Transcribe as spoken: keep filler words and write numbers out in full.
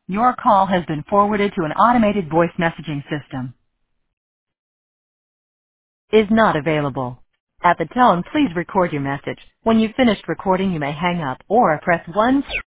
Your call has been forwarded to an automated voice messaging system. Is not available. At the tone, please record your message. When you've finished recording, you may hang up or press one.